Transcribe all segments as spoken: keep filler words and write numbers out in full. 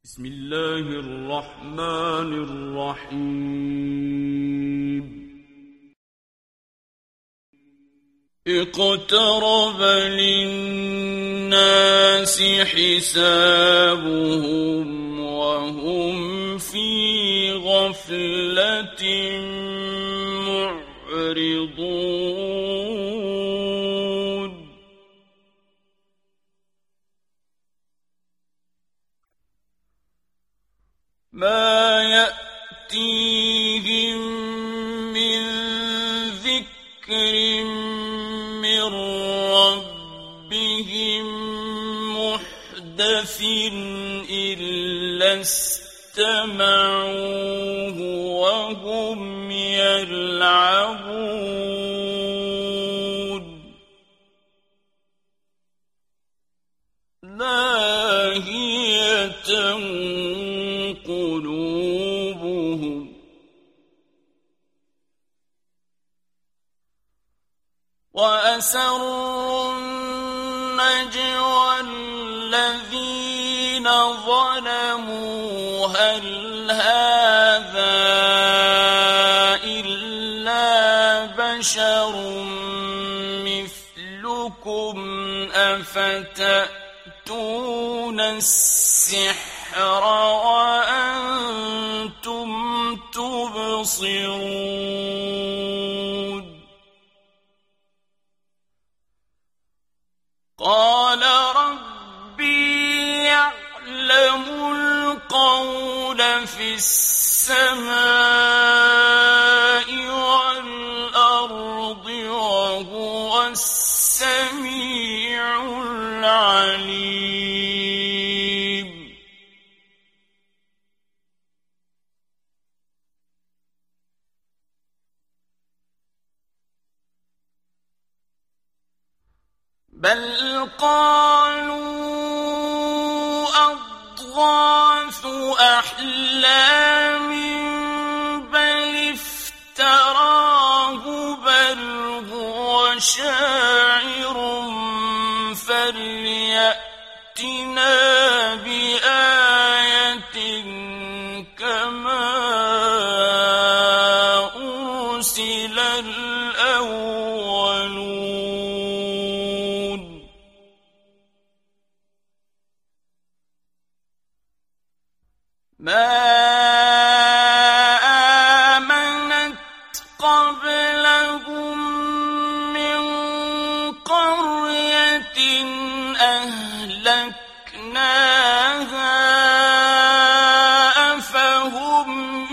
بسم الله الرحمن الرحيم. اقترب للناس حسابهم وهم في غفلة معرضون. ما يأتيهم من ذكر من ربهم محدث إلا استمعوه وهم يلعبون. لاهية قلوبهم وأسروا النجوى الذين ظلموا هل هذا إلا بشر مثلكم أفتأتون السحر وأنتم تبصرون. قال ربي يعلم القول في السماء والأرض وهو السميع العليم. بل قالوا أضغاث أحلام بل افتراه بل هو شاعر فليأتنا بآية كما أرسل الأولون. ما آمنت قبلهم من قرية أهلكناها أفهم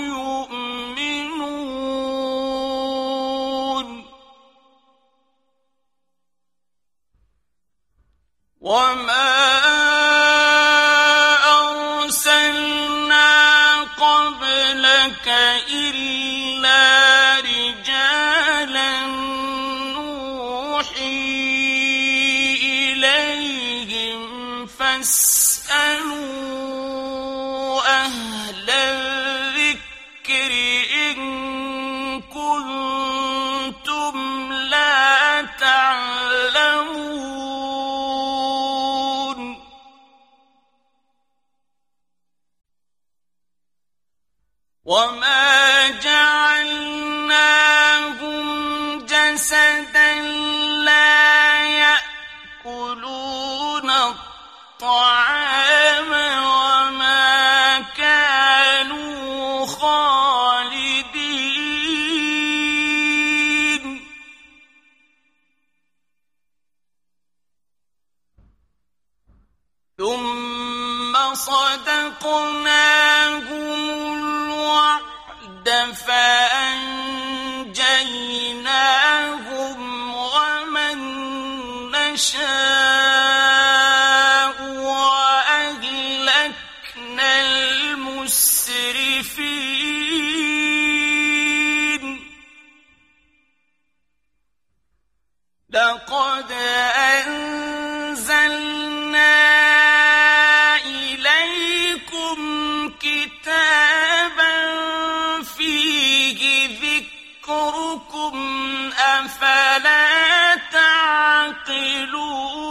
يؤمنون. وما قبلك إلا رجالا نوحي إليهم فاسألوا أهل الذكر إن كنتم لا تعلمون. وما جعلناهم جسدا لا يأكلون الطعام وما كانوا خالدين. ثم صدقناهم فأنجيناهم ومن نشاء وأهلكنا المسرفين. لقد أنزلنا إليكم كتابا فيه ذكركم أفلا تعقلون.